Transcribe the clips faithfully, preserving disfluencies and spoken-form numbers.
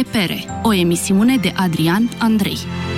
Repere, o emisiune de Adrian Andrei.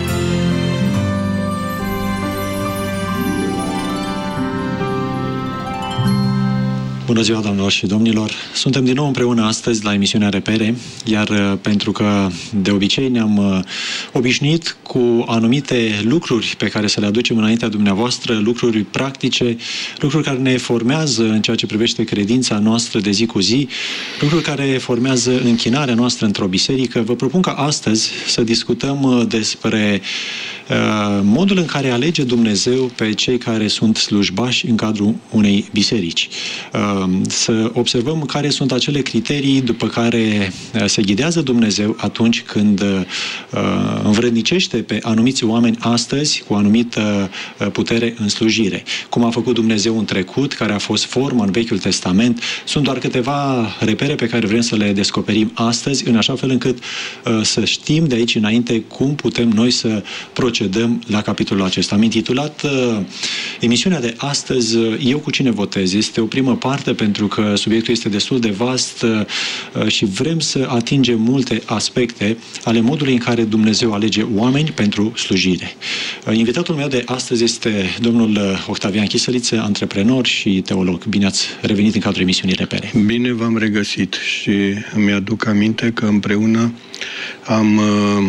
Bună ziua, doamnelor și domnilor! Suntem din nou împreună astăzi la emisiunea Repere, iar pentru că de obicei ne-am obișnuit cu anumite lucruri pe care să le aducem înaintea dumneavoastră, lucruri practice, lucruri care ne formează în ceea ce privește credința noastră de zi cu zi, lucruri care formează închinarea noastră într-o biserică, vă propun ca astăzi să discutăm despre uh, modul în care alege Dumnezeu pe cei care sunt slujbași în cadrul unei biserici. Uh, să observăm care sunt acele criterii după care se ghidează Dumnezeu atunci când uh, învrednicește pe anumiți oameni astăzi cu o anumită putere în slujire. Cum a făcut Dumnezeu în trecut, care a fost formă în Vechiul Testament, sunt doar câteva repere pe care vrem să le descoperim astăzi, în așa fel încât uh, să știm de aici înainte cum putem noi să procedăm la capitolul acesta. Am intitulat uh, emisiunea de astăzi Eu cu cine votez. Este o primă parte pentru că subiectul este destul de vast uh, și vrem să atingem multe aspecte ale modului în care Dumnezeu alege oameni pentru slujire. Uh, invitatul meu de astăzi este domnul Octavian Chisăliță, antreprenor și teolog. Bine ați revenit în cadrul emisiunii Repere. Bine v-am regăsit și îmi aduc aminte că împreună am uh,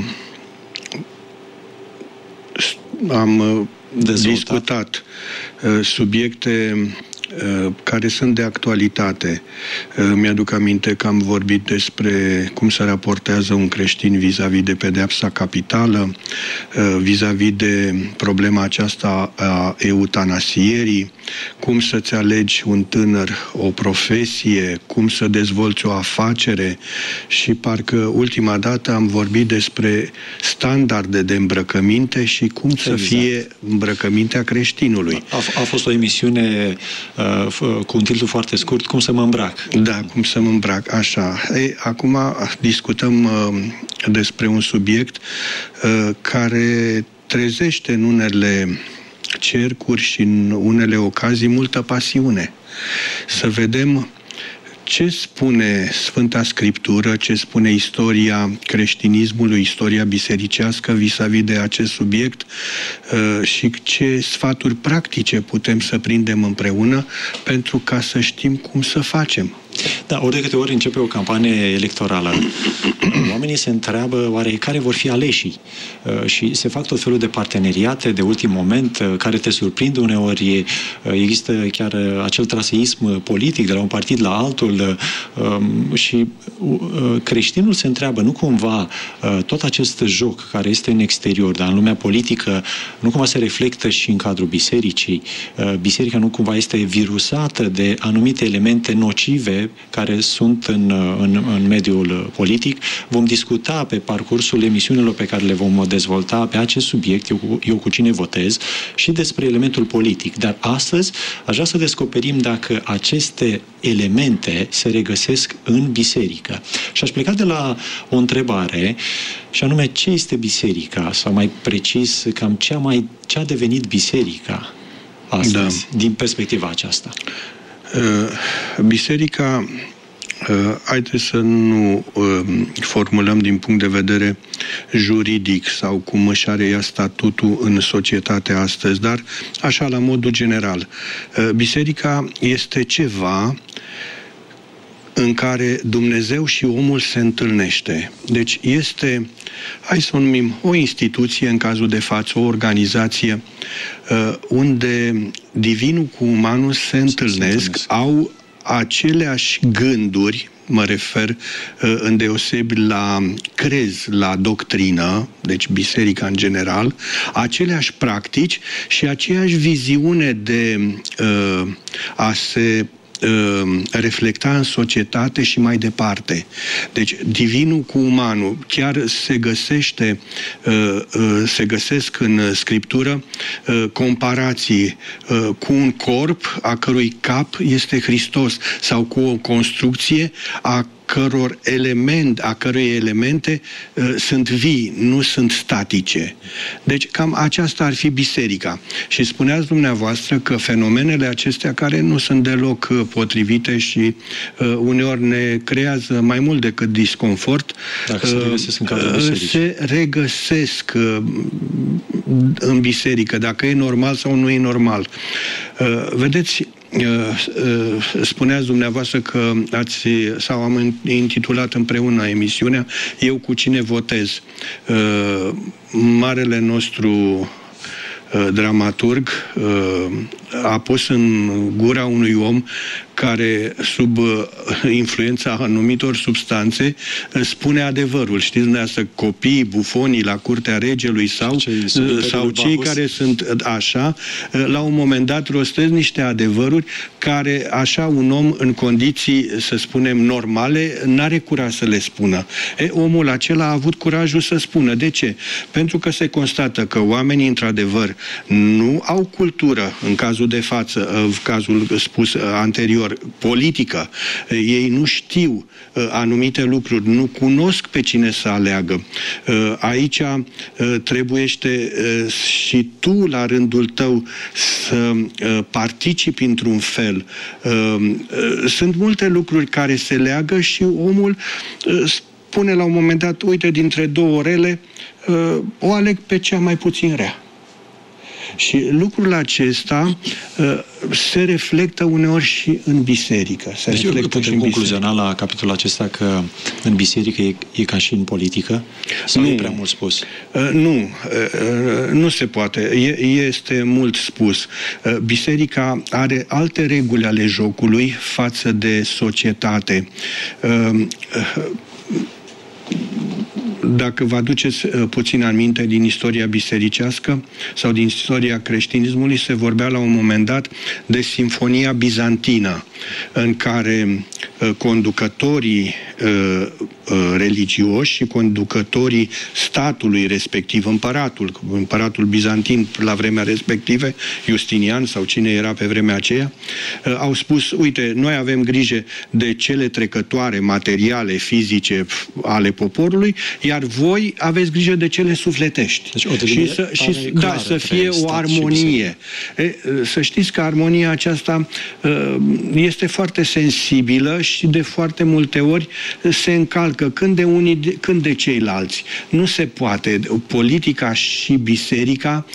am uh, discutat uh, subiecte care sunt de actualitate. Mi-aduc aminte că am vorbit despre cum se raportează un creștin vis-a-vis de pedeapsa capitală, vis-a-vis de problema aceasta a eutanasierii, cum să-ți alegi un tânăr o profesie, cum să dezvolți o afacere și parcă ultima dată am vorbit despre standarde de îmbrăcăminte și cum exact. Să fie îmbrăcămintea creștinului. A, a fost o emisiune cu un titlu foarte scurt, Cum să mă îmbrac. Da, cum să mă îmbrac, așa. Ei, acum discutăm uh, despre un subiect uh, care trezește în unele cercuri și în unele ocazii multă pasiune. Să vedem ce spune Sfânta Scriptură, ce spune istoria creștinismului, istoria bisericească vis-a-vis de acest subiect uh, și ce sfaturi practice putem să prindem împreună pentru ca să știm cum să facem. Da, ori de câte ori începe o campanie electorală, oamenii se întreabă oare care vor fi aleșii și se fac tot felul de parteneriate de ultim moment care te surprind uneori. Există chiar acel traseism politic de la un partid la altul și creștinul se întreabă, nu cumva tot acest joc care este în exterior, dar în lumea politică, nu cumva se reflectă și în cadrul bisericii. Biserica nu cumva este virusată de anumite elemente nocive care sunt în, în, în mediul politic. Vom discuta pe parcursul emisiunilor pe care le vom dezvolta pe acest subiect, eu, eu cu cine votez, și despre elementul politic. Dar astăzi aș vrea să descoperim dacă aceste elemente se regăsesc în biserică. Și aș pleca de la o întrebare, și anume, ce este biserica? Sau mai precis, cam ce a, mai, ce a devenit biserica astăzi, da, din perspectiva aceasta? Biserica, haideți să nu formulăm din punct de vedere juridic sau cum își are ea statutul în societatea astăzi, dar așa la modul general. Biserica este ceva în care Dumnezeu și omul se întâlnește. Deci este, hai să o numim, o instituție, în cazul de față, o organizație, unde divinul cu umanul se întâlnesc, au aceleași gânduri, mă refer îndeosebi la crez, la doctrină, deci biserica în general, aceleași practici și aceeași viziune de uh, a se reflecta în societate și mai departe. Deci, divinul cu umanul chiar se găsește, se găsesc în Scriptură comparații cu un corp a cărui cap este Hristos sau cu o construcție a căror element, a cărui elemente uh, sunt vii, nu sunt statice. Deci cam aceasta ar fi biserica. Și spuneați dumneavoastră că fenomenele acestea, care nu sunt deloc uh, potrivite și uh, uneori ne creează mai mult decât disconfort, Dacă se regăsesc în cadrul bisericii. Se regăsesc uh, în biserică, dacă e normal sau nu e normal. Uh, vedeți, spuneați dumneavoastră că ați, sau am intitulat împreună emisiunea Eu cu cine votez. Marele nostru dramaturg a pus în gura unui om care, sub influența anumitor substanțe, spune adevărul. Știți dumneavoastră, copiii, bufonii la curtea regelui sau cei, sau cei care sunt așa, la un moment dat rostesc niște adevăruri care, așa, un om în condiții, să spunem, normale, n-are curaj să le spună. E, omul acela a avut curajul să spună. De ce? Pentru că se constată că oamenii, într-adevăr, nu au cultură, în cazul de față, în cazul spus anterior, politică. Ei nu știu anumite lucruri, nu cunosc pe cine să aleagă. Aici trebuiește și tu, la rândul tău, să participi într-un fel. Sunt multe lucruri care se leagă și omul spune la un moment dat, uite, dintre două rele, o aleg pe cea mai puțin rea. Și lucrul acesta uh, se reflectă uneori și în biserică. Se deci reflectă putem și în concluziona la capitolul acesta că în biserică e, e ca și în politică? Sau nu, e prea mult spus? Uh, nu, uh, nu se poate. E, este mult spus. Uh, biserica are alte reguli ale jocului față de societate. Uh, uh, Dacă vă aduceți uh, puțin aminte din istoria bisericească sau din istoria creștinismului, se vorbea la un moment dat de Sinfonia Bizantină, în care uh, conducătorii uh, uh, religioși și conducătorii statului respectiv, împăratul, împăratul bizantin la vremea respectivă, Justinian sau cine era pe vremea aceea, uh, au spus, uite, noi avem grijă de cele trecătoare, materiale, fizice ale poporului, iar voi aveți grijă de cele sufletești. Deci, și să, și, da, să fie o armonie. E, să știți că armonia aceasta este foarte sensibilă și de foarte multe ori se încalcă când de unii, când de ceilalți. Nu se poate. Politica și biserica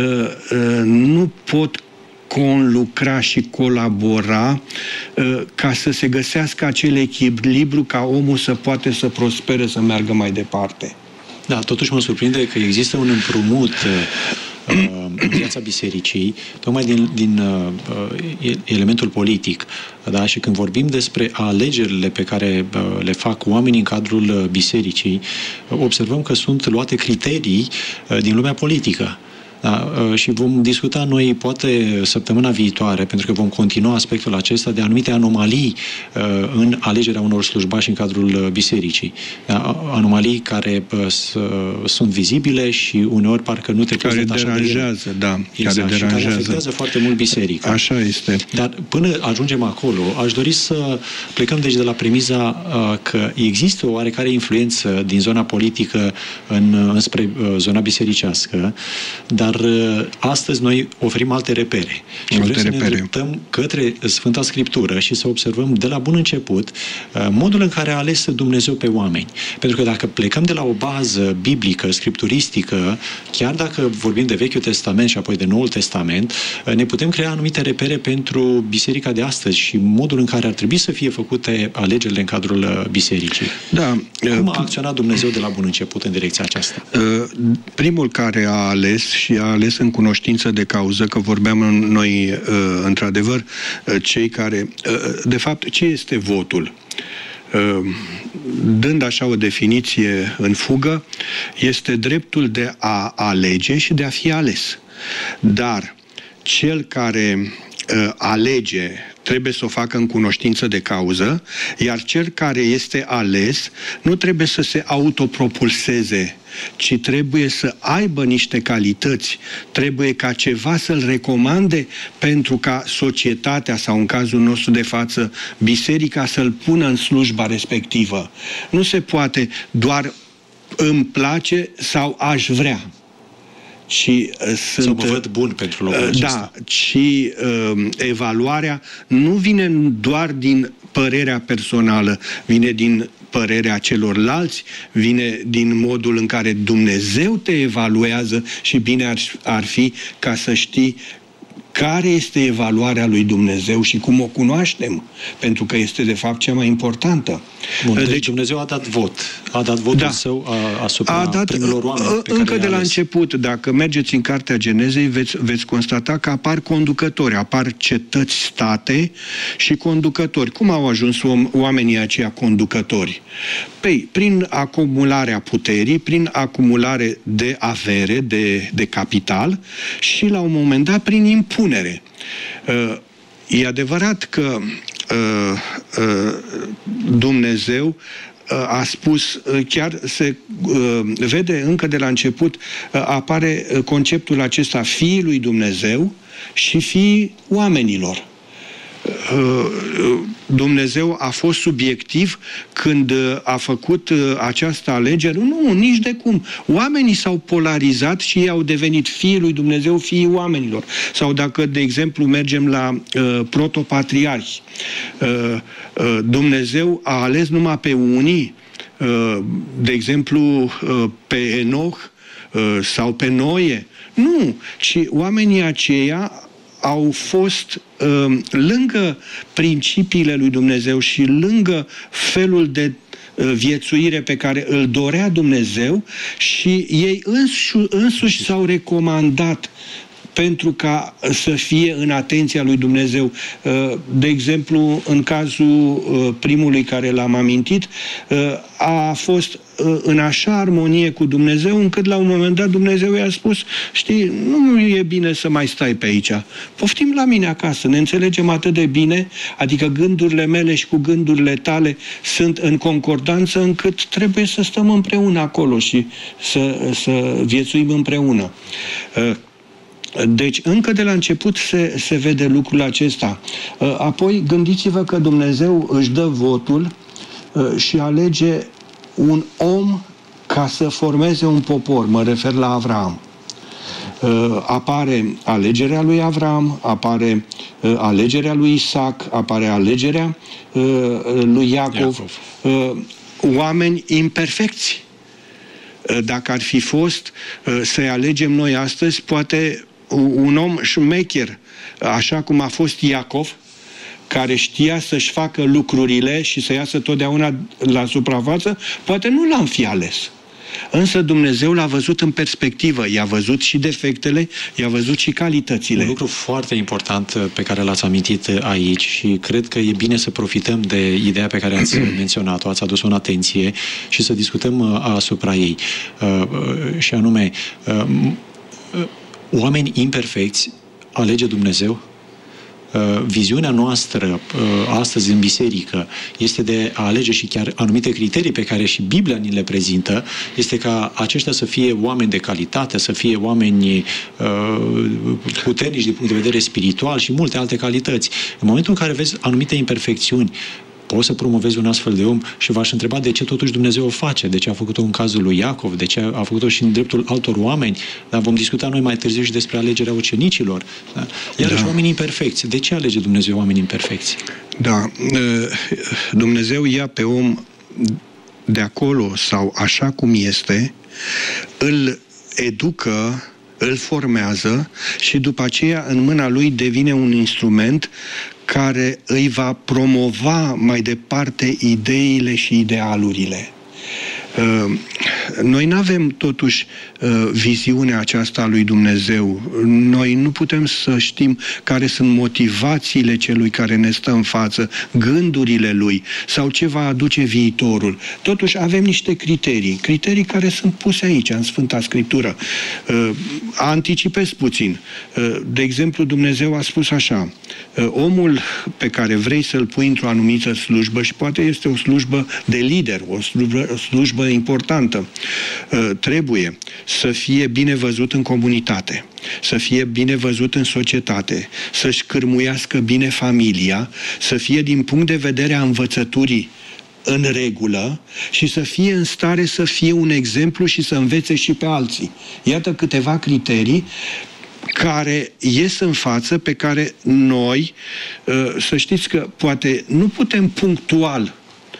nu pot conlucra și colabora uh, ca să se găsească acel echilibru, ca omul să poate să prospere, să meargă mai departe. Da, totuși mă surprinde că există un împrumut uh, în viața bisericii, tocmai din, din uh, elementul politic. Da? Și când vorbim despre alegerile pe care uh, le fac oamenii în cadrul bisericii, uh, observăm că sunt luate criterii uh, din lumea politică. Da, și vom discuta noi, poate, săptămâna viitoare, pentru că vom continua aspectul acesta de anumite anomalii uh, în alegerea unor slujbași în cadrul bisericii. Da, anomalii care uh, sunt vizibile și uneori parcă nu te poți detașa de ele. Care deranjează, da. Exact, care deranjează. Și care afectează foarte mult biserica. Așa este. Dar până ajungem acolo, aș dori să plecăm deci de la premiza uh, că există o oarecare influență din zona politică în, înspre uh, zona bisericească, dar astăzi noi oferim alte repere. Și alte vrem să repere. ne îndreptăm către Sfânta Scriptură și să observăm de la bun început modul în care a ales Dumnezeu pe oameni. Pentru că dacă plecăm de la o bază biblică, scripturistică, chiar dacă vorbim de Vechiul Testament și apoi de Noul Testament, ne putem crea anumite repere pentru biserica de astăzi și modul în care ar trebui să fie făcute alegerile în cadrul bisericii. Da. Cum a acționat Dumnezeu de la bun început în direcția aceasta? Primul care a ales și a ales în cunoștință de cauză, că vorbeam noi, într-adevăr, cei care... De fapt, ce este votul? Dând așa o definiție în fugă, este dreptul de a alege și de a fi ales. Dar cel care alege trebuie să o facă în cunoștință de cauză, iar cel care este ales nu trebuie să se autopropulseze, ci trebuie să aibă niște calități, trebuie ca ceva să-l recomande pentru ca societatea, sau în cazul nostru de față, biserica, să-l pună în slujba respectivă. Nu se poate doar îmi place sau aș vrea. Și, uh, sunt, sau mă văd bun pentru locul acesta. Da, și uh, evaluarea nu vine doar din părerea personală, vine din părerea celorlalți, vine din modul în care Dumnezeu te evaluează și bine ar, ar fi ca să știi care este evaluarea lui Dumnezeu și cum o cunoaștem, pentru că este de fapt cea mai importantă. Bun, deci, deci Dumnezeu a dat vot, a dat votul da, său a, asupra a dat, primilor oameni pe încă care de la ales. început, dacă mergeți în Cartea Genezei, veți, veți constata că apar conducători, apar cetăți, state și conducători. Cum au ajuns oamenii aceia conducători? Păi, prin acumularea puterii, prin acumulare de avere, de, de capital și la un moment dat prin impunere. E adevărat că Dumnezeu a spus, chiar se vede încă de la început, apare conceptul acesta fiii lui Dumnezeu și fiii oamenilor. Dumnezeu a fost subiectiv când a făcut această alegere? Nu, nici de cum. Oamenii s-au polarizat și ei au devenit fiii lui Dumnezeu, fiii oamenilor. Sau dacă, de exemplu, mergem la uh, protopatriarhi, uh, uh, Dumnezeu a ales numai pe unii, uh, de exemplu, uh, pe Enoch uh, sau pe Noe. Nu, ci oamenii aceia au fost uh, lângă principiile lui Dumnezeu și lângă felul de uh, viețuire pe care îl dorea Dumnezeu și ei însu- însuși s-au recomandat pentru ca să fie în atenția lui Dumnezeu. De exemplu, în cazul primului care l-am amintit, a fost în așa armonie cu Dumnezeu, încât la un moment dat Dumnezeu i-a spus: știi, nu e bine să mai stai pe aici. Poftim la mine acasă, ne înțelegem atât de bine, adică gândurile mele și cu gândurile tale sunt în concordanță, încât trebuie să stăm împreună acolo și să, să viețuim împreună. Deci, încă de la început se, se vede lucrul acesta. Apoi, gândiți-vă că Dumnezeu își dă votul și alege un om ca să formeze un popor. Mă refer la Avram. Apare alegerea lui Avram, apare alegerea lui Isaac, apare alegerea lui Iacov. Iacov. Oameni imperfecți. Dacă ar fi fost să-i alegem noi astăzi, poate un om șmecher, așa cum a fost Iacov, care știa să-și facă lucrurile și să iasă totdeauna la suprafață, poate nu l-am fi ales. Însă Dumnezeu l-a văzut în perspectivă, i-a văzut și defectele, i-a văzut și calitățile. Un lucru foarte important pe care l-ați amintit aici și cred că e bine să profităm de ideea pe care ați menționat-o, ați adus-o în atenție și să discutăm asupra ei. Și anume, oameni imperfecți alege Dumnezeu? Viziunea noastră astăzi în biserică este de a alege și chiar anumite criterii pe care și Biblia ni le prezintă, este ca aceștia să fie oameni de calitate, să fie oameni puternici din punct de vedere spiritual și multe alte calități. În momentul în care vezi anumite imperfecțiuni, poți să promovezi un astfel de om și v-aș întreba de ce totuși Dumnezeu o face, de ce a făcut-o în cazul lui Iacov, de ce a făcut-o și în dreptul altor oameni, dar vom discuta noi mai târziu și despre alegerea ucenicilor. Da? Iarăși, da. Oameni imperfecți. De ce alege Dumnezeu oameni imperfecți? Da. Dumnezeu ia pe om de acolo sau așa cum este, îl educă, îl formează și după aceea în mâna lui devine un instrument care îi va promova mai departe ideile și idealurile. Noi nu avem totuși viziunea aceasta a lui Dumnezeu. Noi nu putem să știm care sunt motivațiile celui care ne stă în față, gândurile lui sau ce va aduce viitorul. Totuși avem niște criterii, criterii care sunt puse aici, în Sfânta Scriptură. Anticipez puțin. De exemplu, Dumnezeu a spus așa: omul pe care vrei să-l pui într-o anumită slujbă, și poate este o slujbă de lider, o slujbă, o slujbă importantă, trebuie să fie bine văzut în comunitate, să fie bine văzut în societate, să-și cârmuiască bine familia, să fie din punct de vedere a învățăturii în regulă și să fie în stare să fie un exemplu și să învețe și pe alții. Iată câteva criterii care ies în față, pe care noi, să știți că poate nu putem punctual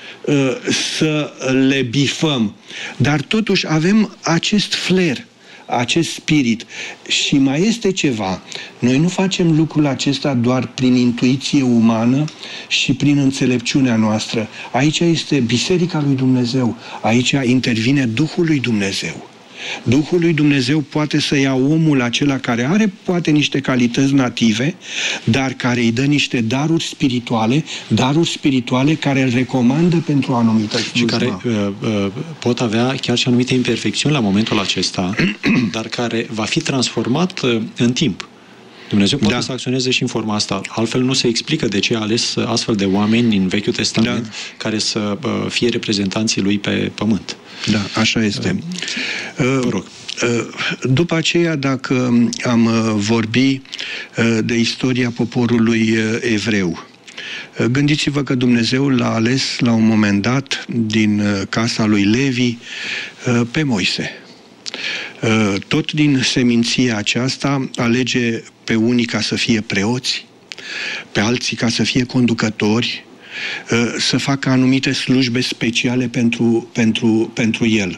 să le bifăm, dar totuși avem acest flair, acest spirit. Și mai este ceva. Noi nu facem lucrul acesta doar prin intuiție umană și prin înțelepciunea noastră. Aici este Biserica lui Dumnezeu. Aici intervine Duhul lui Dumnezeu. Duhul lui Dumnezeu poate să ia omul acela care are poate niște calități native, dar care îi dă niște daruri spirituale, daruri spirituale care îl recomandă pentru o anumită slujbă. Și care uh, uh, pot avea chiar și anumite imperfecțiuni la momentul acesta, dar care va fi transformat uh, în timp. Dumnezeu poate da. să acționeze și în forma asta. Altfel nu se explică de ce a ales astfel de oameni în Vechiul Testament da. care să uh, fie reprezentanții lui pe pământ. Da, așa este. Uh, Vă rog. Uh, după aceea, dacă am uh, vorbi uh, de istoria poporului uh, evreu, uh, gândiți-vă că Dumnezeu l-a ales la un moment dat din uh, casa lui Levi uh, pe Moise. Uh, tot din seminția aceasta alege pe unii ca să fie preoți, pe alții ca să fie conducători, să facă anumite slujbe speciale pentru, pentru, pentru el.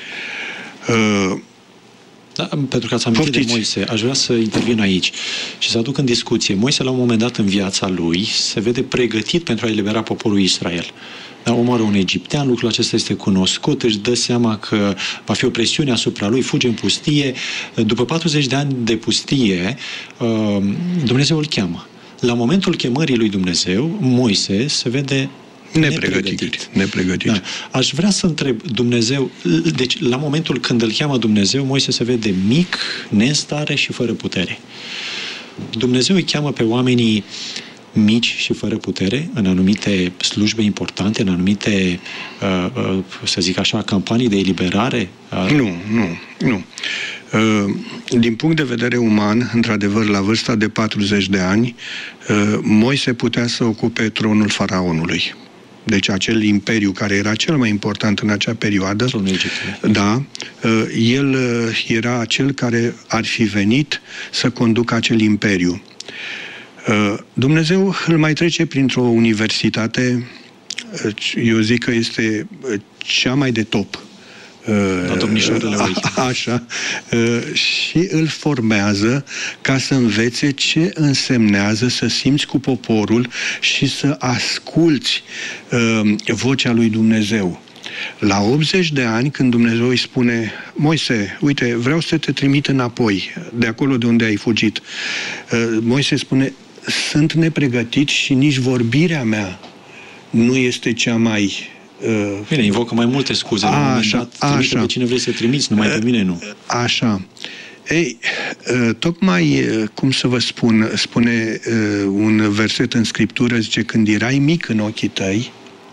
Da, pentru că ați amintit de Moise, aș vrea să intervin aici și să aduc în discuție. Moise, la un moment dat în viața lui, se vede pregătit pentru a elibera poporul Israel. Da, omoară un egiptean, lucrul acesta este cunoscut, își dă seama că va fi o presiune asupra lui, fuge în pustie. După patruzeci de ani de pustie, Dumnezeu îl cheamă. La momentul chemării lui Dumnezeu, Moise se vede nepregătit. nepregătit. nepregătit. Da. Aș vrea să întreb, Dumnezeu, deci la momentul când îl cheamă Dumnezeu, Moise se vede mic, nestare și fără putere. Dumnezeu îi cheamă pe oamenii mici și fără putere în anumite slujbe importante, în anumite, să zic așa, campanii de eliberare? Nu, nu, nu. Din punct de vedere uman, într-adevăr, la vârsta de patruzeci de ani, Moise putea să ocupe tronul faraonului. Deci acel imperiu care era cel mai important în acea perioadă, da, el era acel care ar fi venit să conducă acel imperiu. Dumnezeu îl mai trece printr-o universitate, eu zic că este cea mai de top. La domnișoarele lui. Așa. Și îl formează ca să învețe ce însemnează să simți cu poporul și să asculți vocea lui Dumnezeu. La optzeci de ani, când Dumnezeu îi spune: Moise, uite, vreau să te trimit înapoi, de acolo de unde ai fugit. Moise spune: sunt nepregătit și nici vorbirea mea nu este cea mai... Uh, Bine, invocă mai multe scuze. A, așa, așa. Pe cine vrei să trimiți, numai pe mine nu. Așa. Ei, tocmai, cum să vă spun, spune un verset în Scriptură, zice: când erai mic în ochii tăi,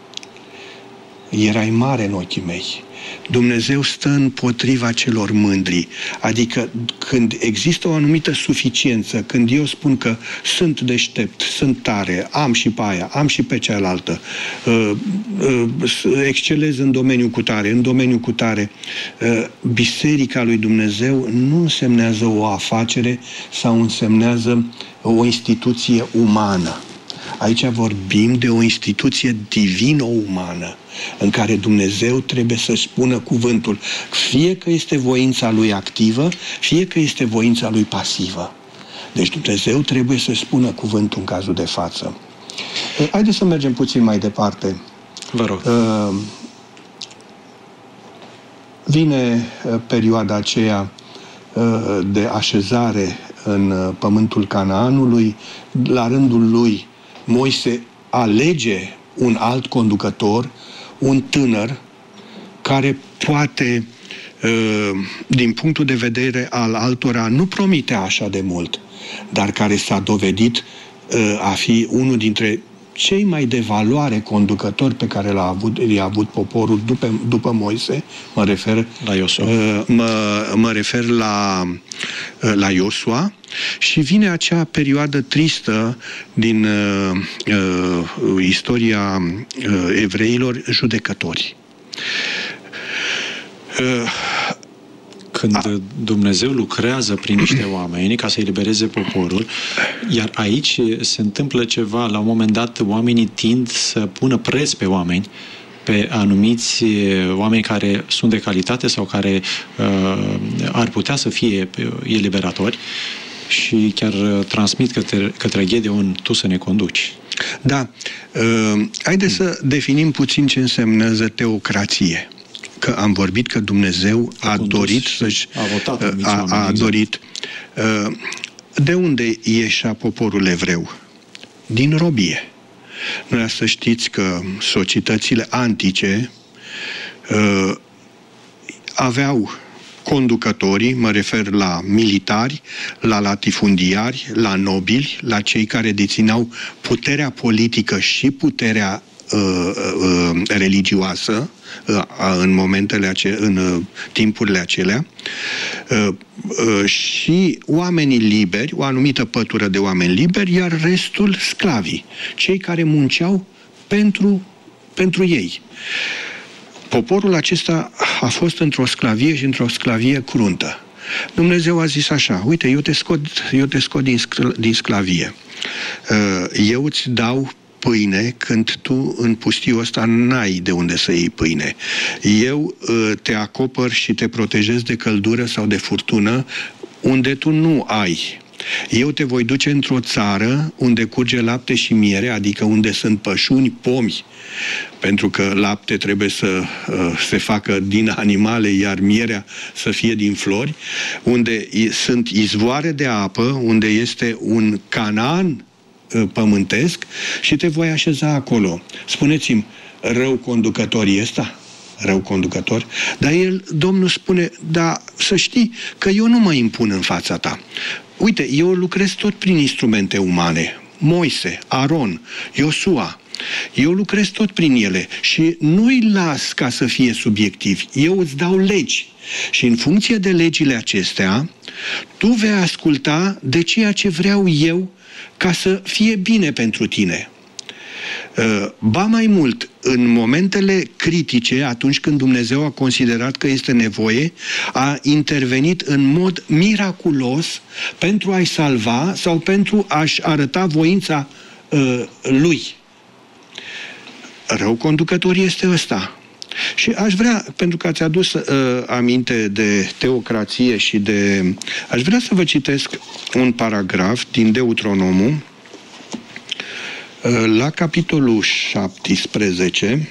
erai mare în ochii mei. Dumnezeu stă împotriva celor mândri. Adică când există o anumită suficiență, când eu spun că sunt deștept, sunt tare, am și pe aia, am și pe cealaltă, uh, uh, excelez în domeniul cutare, în domeniul cutare, uh, Biserica lui Dumnezeu nu însemnează o afacere sau însemnează o instituție umană. Aici vorbim de o instituție divino-umană, în care Dumnezeu trebuie să spună cuvântul, fie că este voința Lui activă, fie că este voința Lui pasivă. Deci Dumnezeu trebuie să spună cuvântul în cazul de față. Haideți să mergem puțin mai departe. Vă rog. Vine perioada aceea de așezare în pământul Canaanului. La rândul lui, Moise alege un alt conducător, un tânăr, care poate, din punctul de vedere al altora, nu promitea așa de mult, dar care s-a dovedit a fi unul dintre cei mai de valoare conducători pe care l-a avut, i-a avut poporul după, după Moise. Mă refer la Iosua. Mă, mă refer la, la Iosua. Și vine acea perioadă tristă din uh, uh, istoria uh, evreilor, judecători. Uh, Când a... Dumnezeu lucrează prin niște oameni ca să elibereze poporul, iar aici se întâmplă ceva, la un moment dat oamenii tind să pună preț pe oameni, pe anumiți oameni care sunt de calitate sau care uh, ar putea să fie eliberatori, și chiar transmit către, către Gedeon: tu să ne conduci. Da. Uh, haideți să definim puțin ce însemnează teocrație. Că am vorbit că Dumnezeu a, a dorit să-și... A votat a, a, a dorit. Uh, de unde ieșea poporul evreu? Din robie. Noi să știți că societățile antice uh, aveau conducătorii, mă refer la militari, la latifundiari, la nobili, la cei care dețineau puterea politică și puterea uh, uh, religioasă uh, în momentele ace- în uh, timpurile acelea, uh, uh, și oamenii liberi, o anumită pătură de oameni liberi, iar restul sclavii, cei care munceau pentru, pentru ei. Poporul acesta a fost într-o sclavie și într-o sclavie cruntă. Dumnezeu a zis așa: uite, eu te scot, eu te scot din, scl- din sclavie. Eu îți dau pâine când tu în pustiul ăsta n-ai de unde să iei pâine. Eu te acopăr și te protejez de căldură sau de furtună unde tu nu ai. Eu te voi duce într-o țară unde curge lapte și miere, adică unde sunt pășuni, pomi, pentru că lapte trebuie să uh, se facă din animale, iar mierea să fie din flori, unde sunt izvoare de apă, unde este un Canaan uh, pământesc, și te voi așeza acolo. Spuneți-mi, rău conducător e ăsta? Rău conducător? Dar el, Domnul spune: da, să știi că eu nu mă impun în fața ta. Uite, eu lucrez tot prin instrumente umane. Moise, Aron, Iosua. Eu lucrez tot prin ele și nu-i las ca să fie subiectivi. Eu îți dau legi. Și în funcție de legile acestea, tu vei asculta de ceea ce vreau eu ca să fie bine pentru tine. Ba mai mult, în momentele critice, atunci când Dumnezeu a considerat că este nevoie, a intervenit în mod miraculos pentru a-i salva sau pentru a-și arăta voința uh, lui. Rău conducător este ăsta. Și aș vrea, pentru că ați adus uh, aminte de teocrație și de... Aș vrea să vă citesc un paragraf din Deuteronomul, la capitolul șaptesprezece,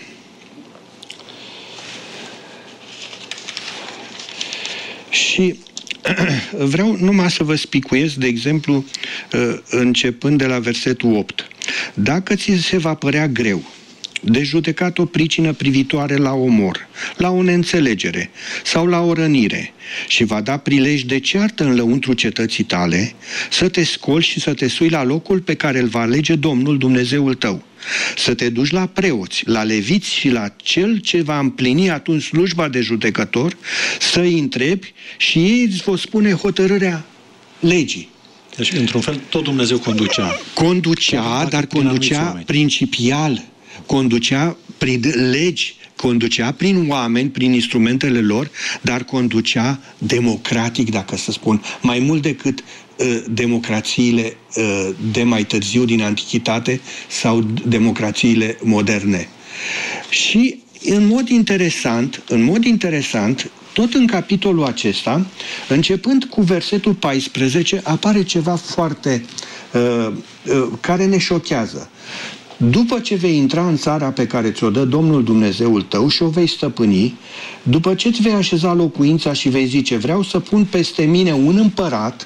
și vreau numai să vă spicuiesc, de exemplu, începând de la versetul opt. Dacă ți se va părea greu de judecat o pricină privitoare la omor, la o neînțelegere sau la o rănire, și va da prilej de ceartă în lăuntru cetății tale, să te scoli și să te sui la locul pe care îl va alege Domnul Dumnezeul tău, să te duci la preoți, la leviți și la cel ce va împlini atunci slujba de judecător, să-i întrebi și ei îți vor spune hotărârea legii. Deci, într-un fel, tot Dumnezeu conducea. Conducea, dar conducea principial. Conducea prin legi, conducea prin oameni, prin instrumentele lor, dar conducea democratic, dacă să spun, mai mult decât uh, democrațiile uh, de mai târziu din antichitate sau democrațiile moderne. Și în mod interesant, în mod interesant, tot în capitolul acesta, începând cu versetul paisprezece, apare ceva foarte uh, uh, care ne șochează. După ce vei intra în țara pe care ți-o dă Domnul Dumnezeul tău și o vei stăpâni, după ce îți vei așeza locuința și vei zice, vreau să pun peste mine un împărat,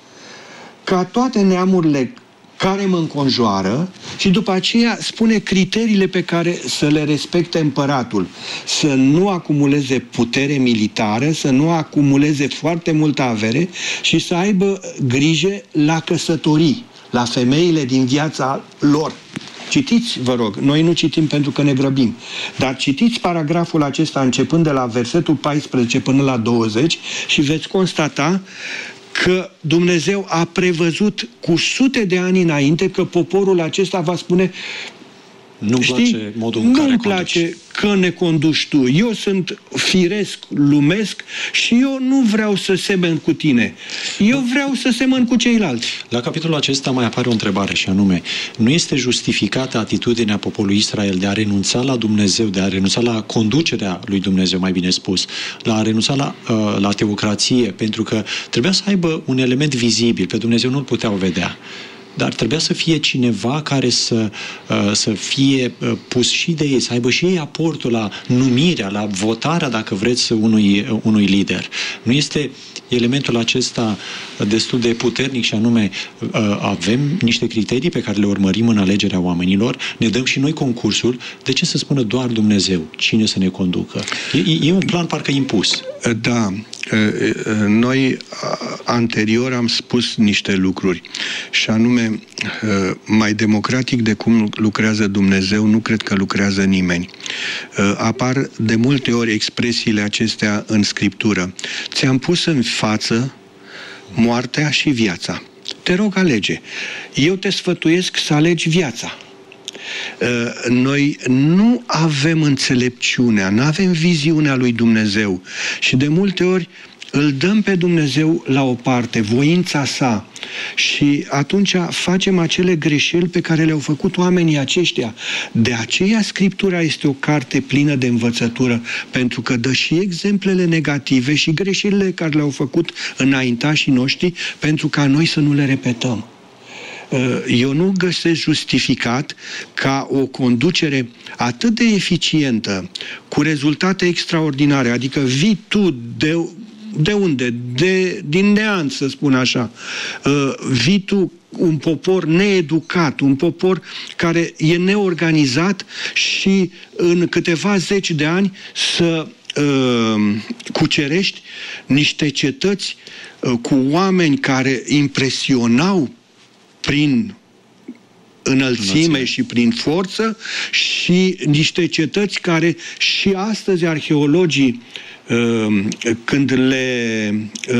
ca toate neamurile care mă înconjoară, și după aceea spune criteriile pe care să le respecte împăratul. Să nu acumuleze putere militară, să nu acumuleze foarte multă avere și să aibă grijă la căsătorii, la femeile din viața lor. Citiți, vă rog, noi nu citim pentru că ne grăbim, dar citiți paragraful acesta începând de la versetul paisprezece până la douăzeci și veți constata că Dumnezeu a prevăzut cu sute de ani înainte că poporul acesta va spune, nu-mi place modul în care nu-mi place că ne conduci tu. Eu sunt firesc, lumesc și eu nu vreau să semăn cu tine. Eu vreau să semăn cu ceilalți. La capitolul acesta mai apare o întrebare și anume, nu este justificată atitudinea poporului Israel de a renunța la Dumnezeu, de a renunța la conducerea lui Dumnezeu, mai bine spus, la a renunța la, la teocrație, pentru că trebuia să aibă un element vizibil, pe Dumnezeu nu-l puteau vedea. Dar trebuia să fie cineva care să, să fie pus și de ei, să aibă și ei aportul la numirea, la votarea, dacă vreți, unui, unui lider. Nu este elementul acesta destul de puternic și anume avem niște criterii pe care le urmărim în alegerea oamenilor, ne dăm și noi concursul, de ce să spună doar Dumnezeu cine să ne conducă? E, e un plan parcă impus. Da. Noi anterior am spus niște lucruri și anume, mai democratic de cum lucrează Dumnezeu, nu cred că lucrează nimeni. Apar de multe ori expresiile acestea în Scriptură. Ți-am pus în față moartea și viața. Te rog, alege. Eu te sfătuiesc să alegi viața. Noi nu avem înțelepciunea, nu avem viziunea lui Dumnezeu și de multe ori îl dăm pe Dumnezeu la o parte, voința sa, și atunci facem acele greșeli pe care le-au făcut oamenii aceștia. De aceea Scriptura este o carte plină de învățătură, pentru că dă și exemplele negative și greșelile care le-au făcut înaintașii noștri, pentru ca noi să nu le repetăm. Eu nu găsesc justificat ca o conducere atât de eficientă, cu rezultate extraordinare, adică vii tu de, de unde? De, din neant, să spun așa. Vii tu un popor needucat, un popor care e neorganizat și în câteva zeci de ani să uh, cucerești niște cetăți uh, cu oameni care impresionau prin înălțime, înălțime și prin forță și niște cetăți care și astăzi arheologii când le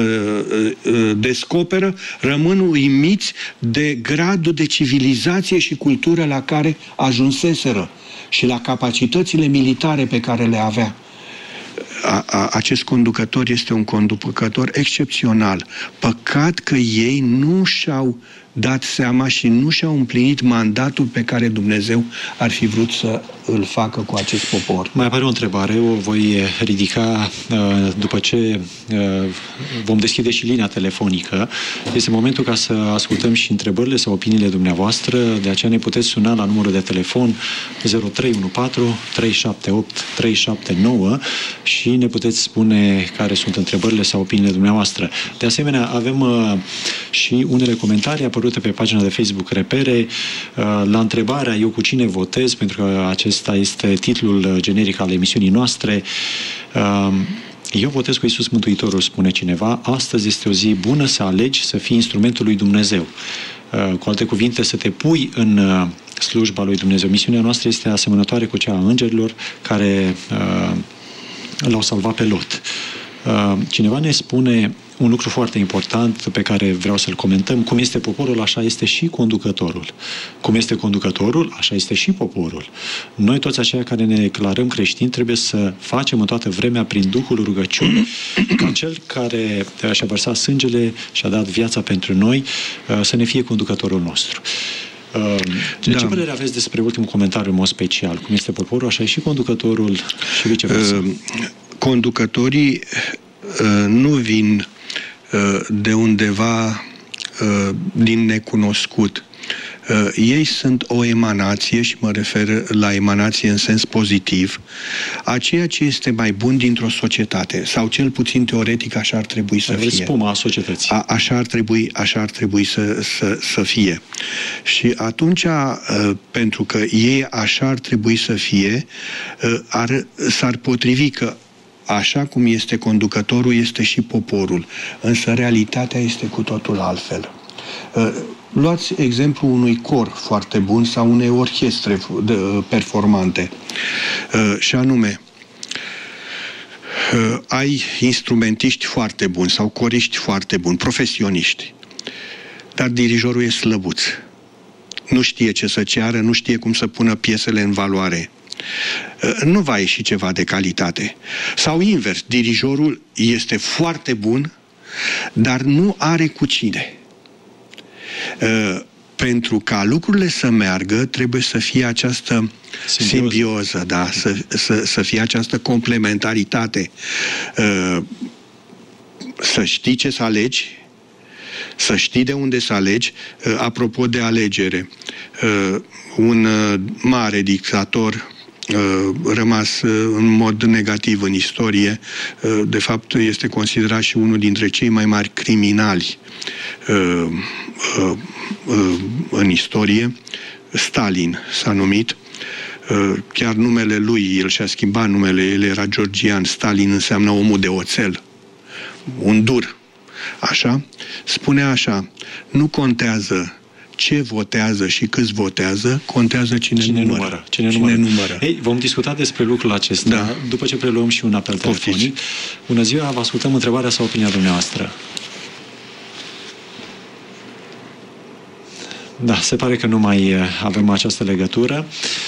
descoperă, rămân uimiți de gradul de civilizație și cultură la care ajunseseră și la capacitățile militare pe care le avea. A, a, acest conducător este un conducător excepțional. Păcat că ei nu și-au dat seama și nu și-au împlinit mandatul pe care Dumnezeu ar fi vrut să îl facă cu acest popor. Mai apare o întrebare, o voi ridica după ce vom deschide și linia telefonică. Este momentul ca să ascultăm și întrebările sau opiniile dumneavoastră, de aceea ne puteți suna la numărul de telefon zero trei unu patru trei șapte opt trei șapte nouă și ne puteți spune care sunt întrebările sau opiniile dumneavoastră. De asemenea, avem și unele comentarii apărute pe pagina de Facebook Repere la întrebarea eu cu cine votez, pentru că acesta este titlul generic al emisiunii noastre. Eu votez cu Iisus Mântuitorul, spune cineva. Astăzi este o zi bună să alegi să fii instrumentul lui Dumnezeu. Cu alte cuvinte, să te pui în slujba lui Dumnezeu. Misiunea noastră este asemănătoare cu cea a îngerilor care l-au salvat pe Lot. Cineva ne spune un lucru foarte important pe care vreau să-l comentăm. Cum este poporul, așa este și conducătorul. Cum este conducătorul, așa este și poporul. Noi toți aceia care ne declarăm creștini trebuie să facem în toată vremea prin Duhul rugăciunii ca cel care și-a vărsat sângele și a dat viața pentru noi să ne fie conducătorul nostru. Ce da. părere aveți despre ultimul comentariu în mod special? Cum este poporul, așa e și conducătorul și viceversa? Conducătorii nu vin de undeva din necunoscut. Ei sunt o emanație, și mă refer la emanație în sens pozitiv, a ceea ce este mai bun dintr-o societate, sau cel puțin teoretic așa ar trebui să fie. Spuma societății. A, așa ar trebui, așa ar trebui să, să, să fie. Și atunci, pentru că ei așa ar trebui să fie, ar, s-ar potrivi că așa cum este conducătorul, este și poporul. Însă realitatea este cu totul altfel. Luați exemplu unui cor foarte bun sau unei orchestre performante. Și anume, ai instrumentiști foarte buni sau coriști foarte buni, profesioniști, dar dirijorul e slăbuț. Nu știe ce să ceară, nu știe cum să pună piesele în valoare. Nu va ieși ceva de calitate. Sau invers, dirijorul este foarte bun, dar nu are cu cine. Pentru ca lucrurile să meargă, trebuie să fie această simbioză, simbioză da? să, să, să fie această complementaritate. Să știi ce să alegi, să știi de unde să alegi. Apropo de alegere, un mare dictator rămas în mod negativ în istorie, de fapt este considerat și unul dintre cei mai mari criminali în istorie. Stalin s-a numit, chiar numele lui, el și-a schimbat numele, el era georgian, Stalin înseamnă omul de oțel, un dur, așa, spunea așa: nu contează ce votează și câți votează, contează cine, cine numără. numără. Cine, cine numără. numără. Ei, vom discuta despre lucrul acesta, da, după ce preluăm și un apel telefonic. Bună ziua, vă ascultăm întrebarea sau opinia dumneavoastră. Da, se pare că nu mai avem această legătură.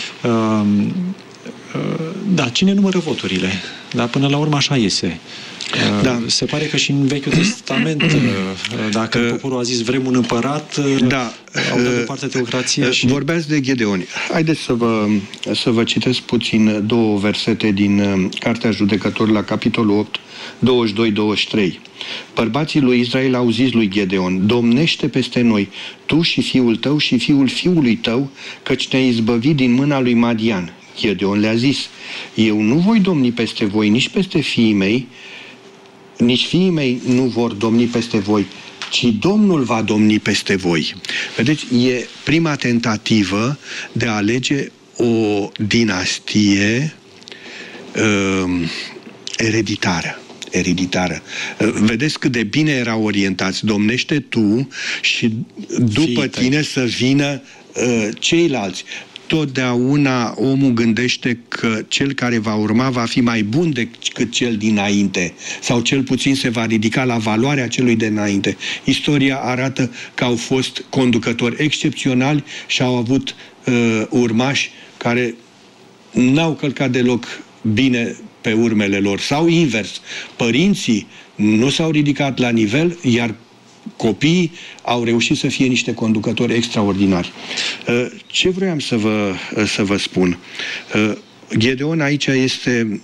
Da, cine numără voturile? Dar până la urmă așa iese. Da. Se pare că și în Vechiul Testament, dacă uh, poporul a zis vrem un împărat, da, au dat deoparte teocrația uh, și... Vorbeați de Gedeoni. Haideți să vă, să vă citesc puțin două versete din Cartea Judecători, la capitolul opt, douăzeci și doi douăzeci și trei. Bărbații lui Israel au zis lui Gedeon: domnește peste noi, tu și fiul tău și fiul fiului tău, căci te-ai izbăvit din mâna lui Madian. Gedeon le-a zis: eu nu voi domni peste voi, nici peste fiii mei, nici fiii mei nu vor domni peste voi, ci Domnul va domni peste voi. Vedeți, e prima tentativă de a alege o dinastie uh, ereditară. ereditară. Vedeți cât de bine erau orientați. Domnește tu și după Fii tine să vină uh, ceilalți. Totdeauna omul gândește că cel care va urma va fi mai bun decât cel dinainte, sau cel puțin se va ridica la valoarea celui de înainte. Istoria arată că au fost conducători excepționali și au avut uh, urmași care n-au călcat deloc bine pe urmele lor. Sau invers, părinții nu s-au ridicat la nivel, iar copiii au reușit să fie niște conducători extraordinari. Ce vroiam să vă, să vă spun? Gedeon aici este...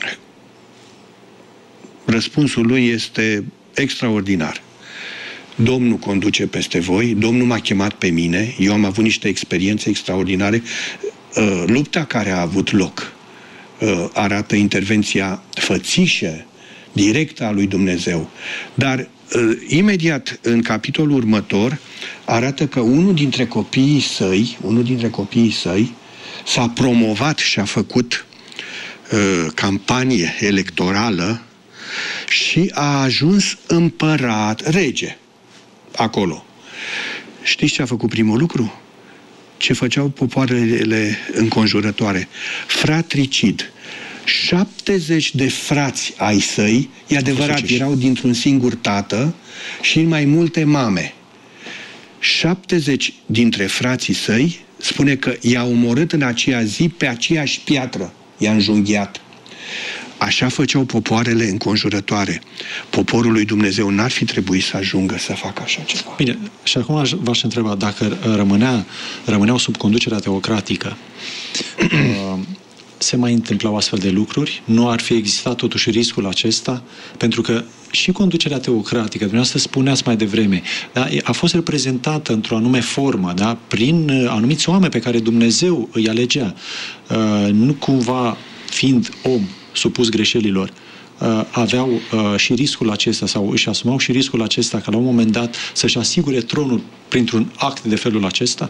Răspunsul lui este extraordinar. Domnul conduce peste voi, Domnul m-a chemat pe mine, eu am avut niște experiențe extraordinare. Lupta care a avut loc arată intervenția fățișă, directă a lui Dumnezeu. Dar imediat în capitolul următor arată că unul dintre copiii săi, unul dintre copiii săi s-a promovat și a făcut uh, campanie electorală și a ajuns împărat, rege, acolo. Știți ce a făcut primul lucru? Ce făceau popoarele înconjurătoare? Fratricid. șaptezeci de frați ai săi, e adevărat, erau dintr-un singur tată și mai multe mame. șaptezeci dintre frații săi, spune că i-a omorât în aceea zi pe aceeași piatră, i-a înjunghiat. Așa făceau popoarele înconjurătoare. Poporul lui Dumnezeu n-ar fi trebuit să ajungă să facă așa ceva. Bine, și acum v-aș întreba, dacă rămânea, rămâneau sub conducerea teocratică, se mai întâmplau astfel de lucruri? Nu ar fi existat totuși riscul acesta? Pentru că și conducerea teocratică, dumneavoastră spuneați mai devreme, da, a fost reprezentată într-o anume formă, da, prin anumiți oameni pe care Dumnezeu îi alegea. Uh, nu cumva, fiind om supus greșelilor, uh, aveau uh, și riscul acesta, sau își asumau și riscul acesta ca la un moment dat să-și asigure tronul printr-un act de felul acesta?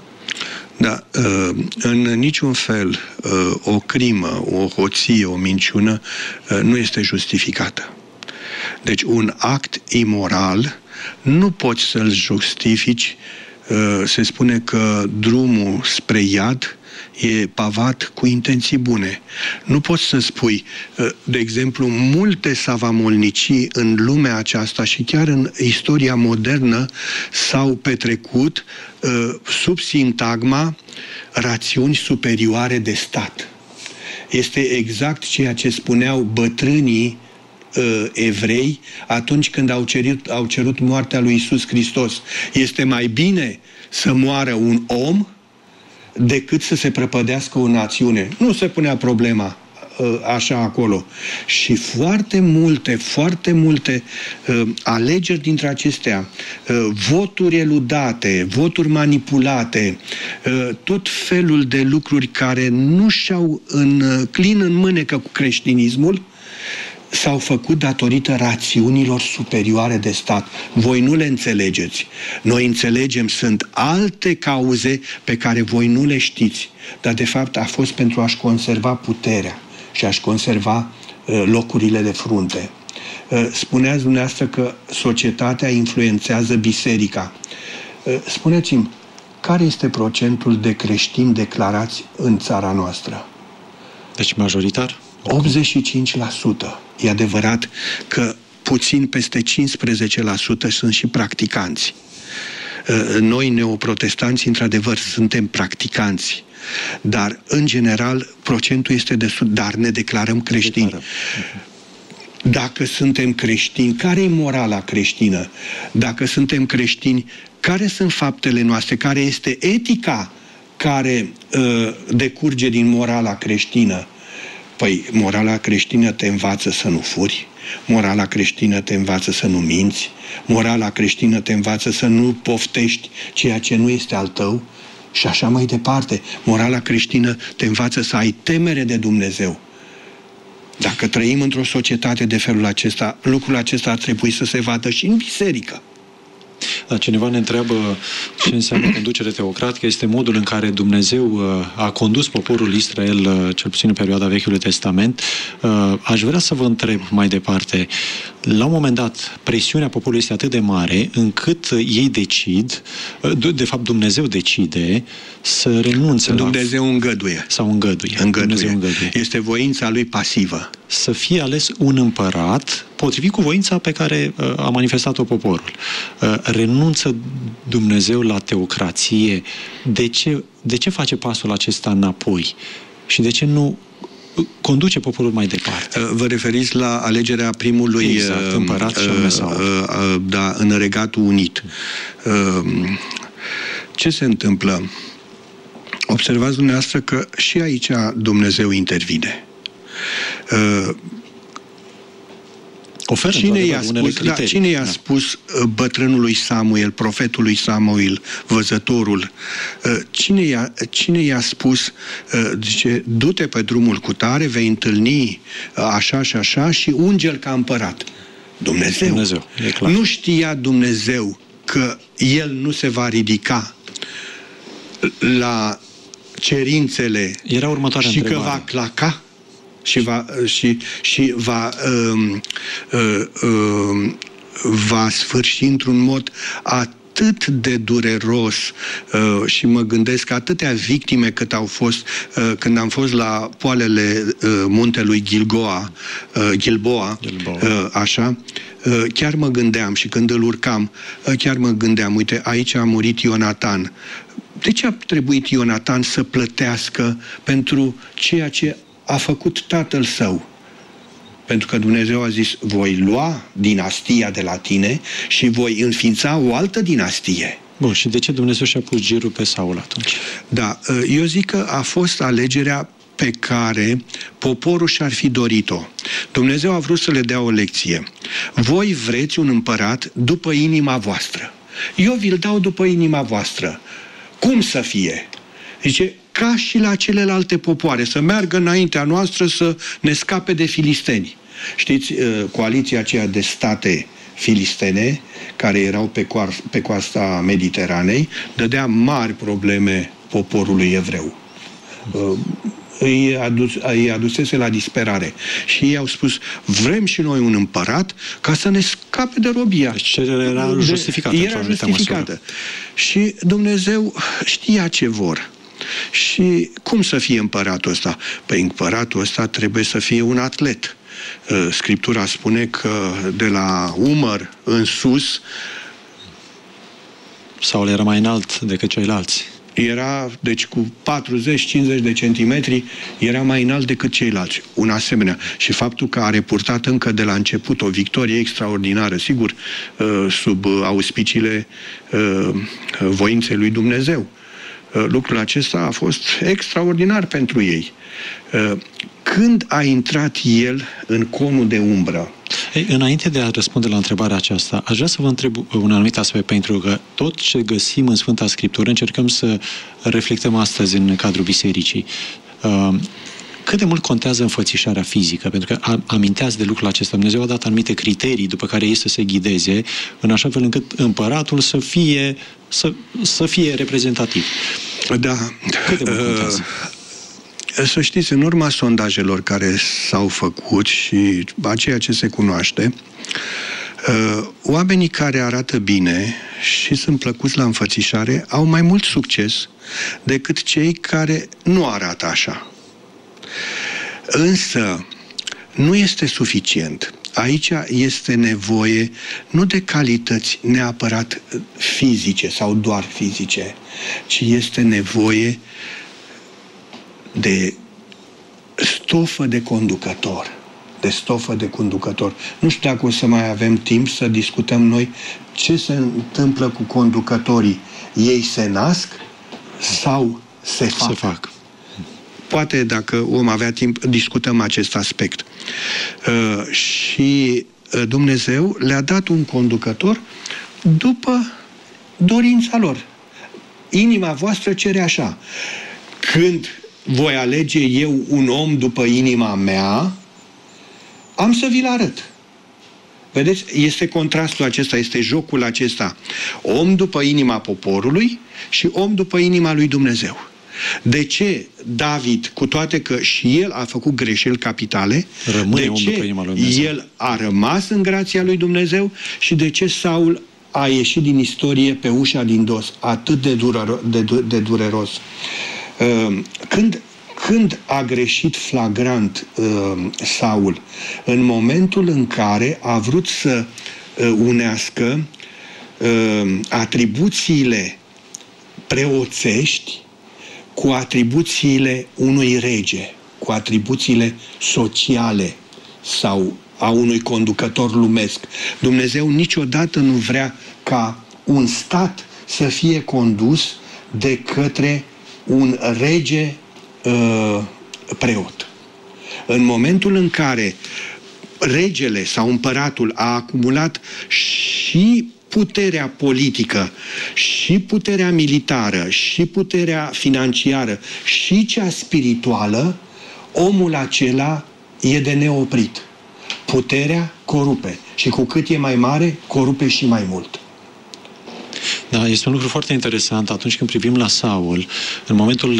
Da, în niciun fel o crimă, o hoție, o minciună nu este justificată. Deci un act imoral nu poți să-l justifici. Se spune că drumul spre iad e pavat cu intenții bune. Nu poți să spui, de exemplu, multe savamolnicii în lumea aceasta și chiar în istoria modernă s-au petrecut sub sintagma rațiuni superioare de stat. Este exact ceea ce spuneau bătrânii uh, evrei atunci când au cerut, au cerut moartea lui Iisus Hristos. Este mai bine să moară un om decât să se prăpădească o națiune. Nu se punea problema uh, așa acolo. Și foarte multe, foarte multe uh, alegeri dintre acestea, uh, voturi eludate, voturi manipulate, uh, tot felul de lucruri care nu și-au în uh, clin în mânecă cu creștinismul, s-au făcut datorită rațiunilor superioare de stat. Voi nu le înțelegeți. Noi înțelegem, sunt alte cauze pe care voi nu le știți. Dar de fapt a fost pentru a-și conserva puterea și a-și conserva uh, locurile de frunte. Uh, spuneați dumneavoastră că societatea influențează biserica. Uh, spuneți-mi, care este procentul de creștini declarați în țara noastră? Deci majoritar? optzeci și cinci la sută. E adevărat că puțin peste cincisprezece la sută sunt și practicanți. Noi, neoprotestanți, într-adevăr, suntem practicanți. Dar, în general, procentul este destul, dar ne declarăm creștini. Declarăm. Dacă suntem creștini, care e morala creștină? Dacă suntem creștini, care sunt faptele noastre? Care este etica care uh, decurge din morala creștină? Păi, morala creștină te învață să nu furi, morala creștină te învață să nu minți, morala creștină te învață să nu poftești ceea ce nu este al tău și așa mai departe. Morala creștină te învață să ai temere de Dumnezeu. Dacă trăim într-o societate de felul acesta, lucrul acesta ar trebui să se vadă și în biserică. Dar cineva ne întreabă ce înseamnă conducere teocratică. Este modul în care Dumnezeu a condus poporul Israel, cel puțin în perioada Vechiului Testament. Aș vrea să vă întreb mai departe. La un moment dat, presiunea poporului este atât de mare încât ei decid, de fapt Dumnezeu decide să renunțe. Dumnezeu la... îngăduie. Sau îngăduie. Îngăduie. Dumnezeu îngăduie. Este voința lui pasivă. Să fie ales un împărat potrivit cu voința pe care uh, a manifestat-o poporul. Uh, renunță Dumnezeu la teocrație. De ce, de ce face pasul acesta înapoi? Și de ce nu conduce poporul mai departe? Uh, vă referiți la alegerea primului exact, uh, împărat și uh, uh, uh, da, în Regatul Unit. Uh, ce se întâmplă? Observați dumneavoastră că și aici Dumnezeu intervine. Uh, Oferă, cine i-a spus, da, cine i-a da. spus bătrânului Samuel, profetului Samuel, văzătorul, cine i-a, cine i-a spus, zice, du-te pe drumul cu tare, vei întâlni așa și așa și unge-l ca împărat? Dumnezeu. Dumnezeu, e clar. Nu știa Dumnezeu că el nu se va ridica la cerințele Era următoarea și întrebare. că va claca? Și va, și, și va, uh, uh, uh, va sfârși într-un mod atât de dureros uh, și mă gândesc că atâtea victime cât au fost uh, când am fost la poalele uh, muntelui Gilgoa, uh, Gilboa, Gilboa. Uh, așa, uh, chiar mă gândeam și când îl urcam, uh, chiar mă gândeam, uite, aici a murit Ionatan. De ce a trebuit Ionatan să plătească pentru ceea ce a făcut tatăl său? Pentru că Dumnezeu a zis, voi lua dinastia de la tine și voi înființa o altă dinastie. Bun, și de ce Dumnezeu și-a pus girul pe Saul atunci? Da, eu zic că a fost alegerea pe care poporul și-ar fi dorit-o. Dumnezeu a vrut să le dea o lecție. Voi vreți un împărat după inima voastră. Eu vi-l dau după inima voastră. Cum să fie? Zice, ca și la celelalte popoare, să meargă înaintea noastră să ne scape de filisteni. Știți, coaliția aceea de state filistene, care erau pe, coar- pe coasta Mediteranei, dădea mari probleme poporului evreu. Îi, adus, îi adusese la disperare. Și ei au spus, vrem și noi un împărat ca să ne scape de robia. Deci cererea era justificată. Era justificată. Și Dumnezeu știa ce vor. Și cum să fie împăratul ăsta? Păi împăratul ăsta trebuie să fie un atlet. Scriptura spune că de la umăr în sus Saul era mai înalt decât ceilalți. Era, deci cu patruzeci cincizeci de centimetri, era mai înalt decât ceilalți. Un asemenea. Și faptul că a repurtat încă de la început o victorie extraordinară, sigur, sub auspiciile voinței lui Dumnezeu. Lucrul acesta a fost extraordinar pentru ei. Când a intrat el în conul de umbră? Ei, înainte de a răspunde la întrebarea aceasta, aș vrea să vă întreb un anumit aspect, pentru că tot ce găsim în Sfânta Scriptură încercăm să reflectăm astăzi în cadrul bisericii. Cât de mult contează înfățișarea fizică? Pentru că aminteați de lucrul acesta. Dumnezeu a dat anumite criterii după care ei să se ghideze, în așa fel încât împăratul să fie, să, să fie reprezentativ. Da. Cât de mult contează? Să știți, în urma sondajelor care s-au făcut și a ceea ce se cunoaște, oamenii care arată bine și sunt plăcuți la înfățișare au mai mult succes decât cei care nu arată așa. Însă, nu este suficient. Aici este nevoie nu de calități neapărat fizice sau doar fizice, ci este nevoie de stofă de conducător. De stofă de conducător. Nu știu dacă o să mai avem timp să discutăm noi ce se întâmplă cu conducătorii. Ei se nasc sau se fac? Se fac. Poate, dacă vom avea timp, discutăm acest aspect. Uh, și Dumnezeu le-a dat un conducător după dorința lor. Inima voastră cere așa. Când voi alege eu un om după inima mea, am să vi-l arăt. Vedeți? Este contrastul acesta, este jocul acesta. Om după inima poporului și om după inima lui Dumnezeu. De ce David, cu toate că și el a făcut greșeli capitale, rămâne de om ce după inima lui Dumnezeu? El a rămas în grația lui Dumnezeu și de ce Saul a ieșit din istorie pe ușa din dos, atât de, durero- de, de dureros? Când, când a greșit flagrant uh, Saul? În momentul în care a vrut să uh, unească uh, atribuțiile preoțești cu atribuțiile unui rege, cu atribuțiile sociale sau a unui conducător lumesc. Dumnezeu niciodată nu vrea ca un stat să fie condus de către un rege uh, preot. În momentul în care regele sau împăratul a acumulat și puterea politică, și puterea militară, și puterea financiară, și cea spirituală, omul acela e de neoprit. Puterea corupe. Și cu cât e mai mare, corupe și mai mult. Da, este un lucru foarte interesant atunci când privim la Saul, în momentul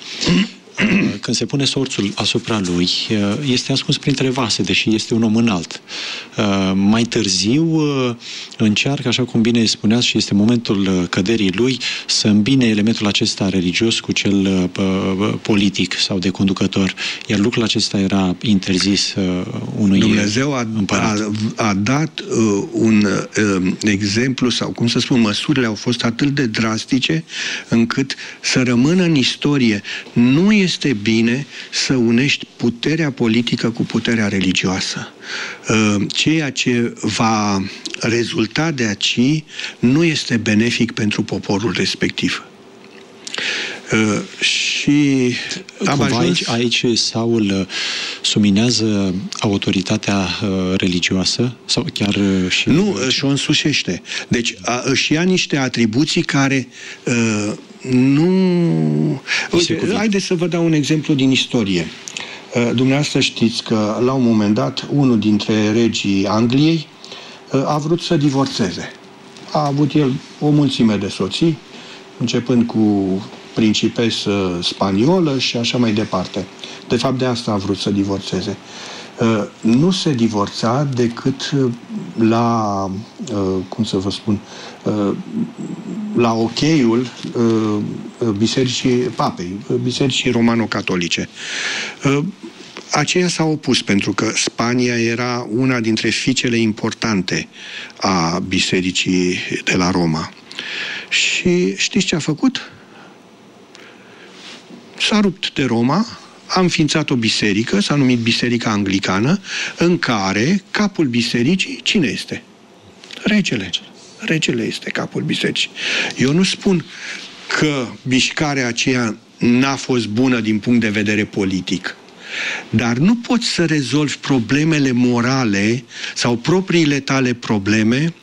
când se pune sorțul asupra lui, este ascuns printre vase, deși este un om înalt. Mai târziu încearcă, așa cum bine spuneați, și este momentul căderii lui, să îmbine elementul acesta religios cu cel politic sau de conducător. Iar lucrul acesta era interzis unui Dumnezeu a, a, a dat uh, un uh, exemplu, sau cum să spun, măsurile au fost atât de drastice încât să rămână în istorie. Nu este bine să unești puterea politică cu puterea religioasă. Ceea ce va rezulta de aici nu este benefic pentru poporul respectiv. Uh, și am Cumva ajuns... aici, aici Saul suminează autoritatea uh, religioasă? Sau chiar uh, și... Nu, și o însușește. Deci a, își ia niște atribuții care uh, nu... Uite, haideți să vă dau un exemplu din istorie. Uh, dumneavoastră știți că la un moment dat unul dintre regii Angliei uh, a vrut să divorțeze. A avut el o mulțime de soții, începând cu principesă spaniolă și așa mai departe. De fapt, de asta a vrut să divorțeze. Uh, nu se divorța decât la, uh, cum să vă spun, uh, la ocheiul uh, bisericii papei, bisericii romano-catolice. Uh, Aceea s-a opus pentru că Spania era una dintre fiicele importante a bisericii de la Roma. Și știți ce a făcut? S-a rupt de Roma, a înființat o biserică, s-a numit Biserica Anglicană, în care capul bisericii, cine este? Regele. Regele este capul bisericii. Eu nu spun că mișcarea aceea n-a fost bună din punct de vedere politic, dar nu poți să rezolvi problemele morale sau propriile tale probleme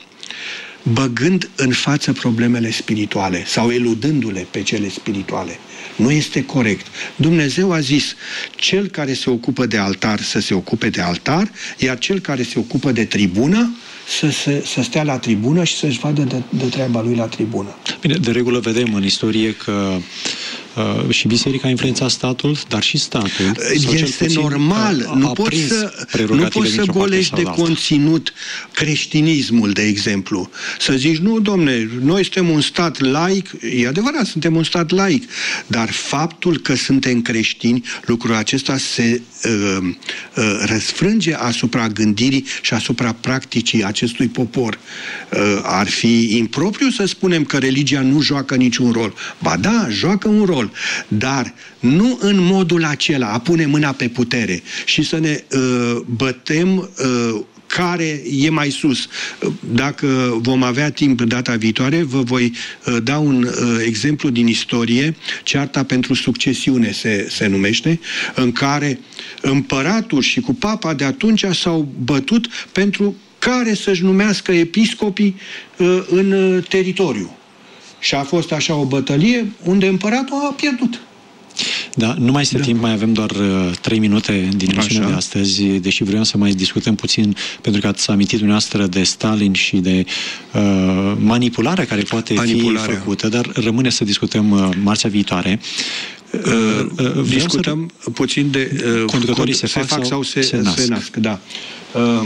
băgând în față problemele spirituale sau eludându-le pe cele spirituale. Nu este corect. Dumnezeu a zis, cel care se ocupă de altar să se ocupe de altar, iar cel care se ocupă de tribună să, se, să stea la tribună și să-și vadă de, de treaba lui la tribună. Bine, de regulă vedem în istorie că uh, și biserica a influențat statul, dar și statul. Este normal. A, a nu poți să, nu poți să golești de conținut creștinismul, de exemplu. Să zici, nu, domne, noi suntem un stat laic, e adevărat, suntem un stat laic, dar faptul că suntem creștini, lucrul acesta se uh, uh, răsfrânge asupra gândirii și asupra practicii acestui popor. Uh, ar fi impropriu să spunem că religia nu joacă niciun rol. Ba da, joacă un rol, dar nu în modul acela, a pune mâna pe putere și să ne uh, bătem uh, care e mai sus. Dacă vom avea timp data viitoare, vă voi uh, da un uh, exemplu din istorie, cearta pentru succesiune se, se numește, în care împăratul și cu papa de atunci s-au bătut pentru care să-și numească episcopii uh, în uh, teritoriu. Și a fost așa o bătălie unde împăratul a pierdut. Da, nu mai este da. timp, mai avem doar uh, trei minute din emisiunea de astăzi, deși vreau să mai discutăm puțin, pentru că ați amintit dumneavoastră de Stalin și de uh, manipularea care poate manipularea. fi făcută, dar rămâne să discutăm uh, marțea viitoare. Uh, uh, discutăm să... puțin de uh, conducătorii se, se fac sau, sau se, se, nasc. se nasc. Da. Uh,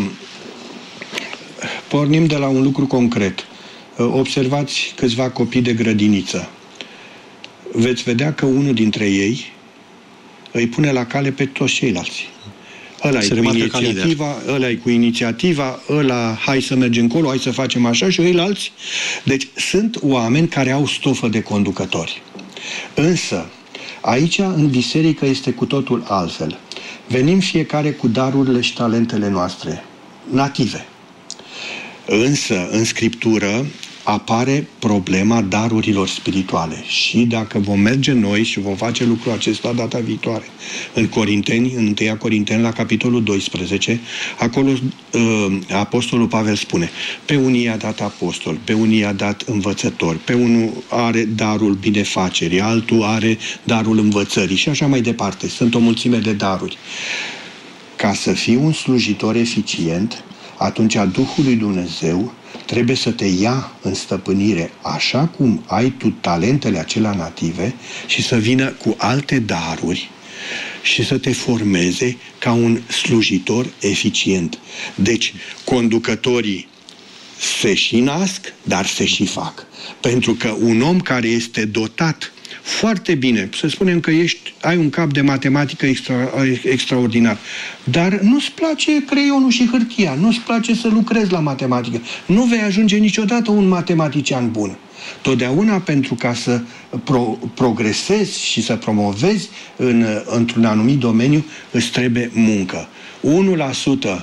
pornim de la un lucru concret. Uh, observați câțiva copii de grădiniță. Veți vedea că unul dintre ei îi pune la cale pe toți ceilalți. Ăla-i cu inițiativa, ăla-i cu inițiativa, ăla, hai să mergem încolo, hai să facem așa și ceilalți. Deci sunt oameni care au stofă de conducători. Însă, aici, în biserică, este cu totul altfel. Venim fiecare cu darurile și talentele noastre, native. Însă, în Scriptură, apare problema darurilor spirituale. Și dacă vom merge noi și vom face lucrul acesta data viitoare, în Corinteni, în întâi Corinteni, la capitolul doisprezece, acolo uh, Apostolul Pavel spune, pe unii i-a dat apostol, pe unii i-a dat învățător, pe unul are darul binefacerii, altul are darul învățării și așa mai departe. Sunt o mulțime de daruri. Ca să fii un slujitor eficient, atunci Duhul lui Dumnezeu trebuie să te ia în stăpânire așa cum ai tu talentele acelea native și să vină cu alte daruri și să te formeze ca un slujitor eficient. Deci, conducătorii se și nasc, dar se și fac. Pentru că un om care este dotat foarte bine, să spunem că ești, ai un cap de matematică extra, extraordinar, dar nu-ți place creionul și hârtia, nu-ți place să lucrezi la matematică, nu vei ajunge niciodată un matematician bun. Totdeauna, pentru ca să pro, progresezi și să promovezi în, într-un anumit domeniu, îți trebuie muncă. unu la sută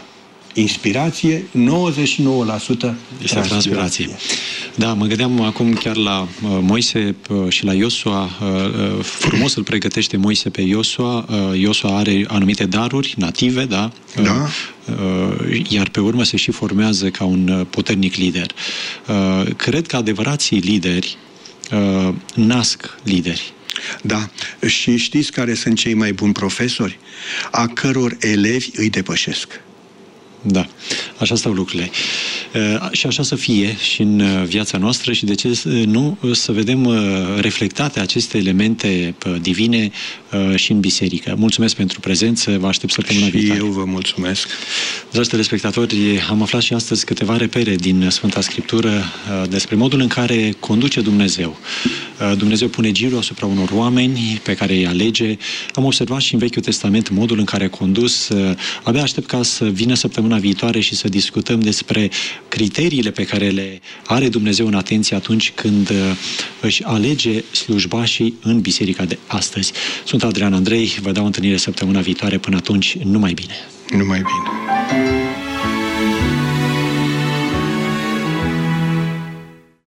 inspirație, nouăzeci și nouă la sută este transpirație. Da, mă gândeam acum chiar la uh, Moise uh, și la Iosua. Uh, uh, frumos îl pregătește Moise pe Iosua. Uh, Iosua are anumite daruri native, da? Uh, da. Uh, iar pe urmă se și formează ca un uh, puternic lider. Uh, cred că adevărații lideri uh, nasc lideri. Da. Și știți care sunt cei mai buni profesori? A căror elevi îi depășesc. Da, așa stau lucrurile. Uh, și așa să fie și în uh, viața noastră și de ce uh, nu să vedem uh, reflectate aceste elemente uh, divine uh, și în biserică. Mulțumesc pentru prezență, vă aștept săptămâna și viitoare. Și eu vă mulțumesc. Dragi telespectatori, am aflat și astăzi câteva repere din Sfânta Scriptură uh, despre modul în care conduce Dumnezeu. Uh, Dumnezeu pune girul asupra unor oameni pe care îi alege. Am observat și în Vechiul Testament modul în care a condus. Uh, abia aștept ca să vină săptămâna viitoare și să discutăm despre criteriile pe care le are Dumnezeu în atenție atunci când își alege slujbașii în biserica de astăzi. Sunt Adrian Andrei, vă dau întâlnire săptămâna viitoare. Până atunci, numai bine! Numai bine!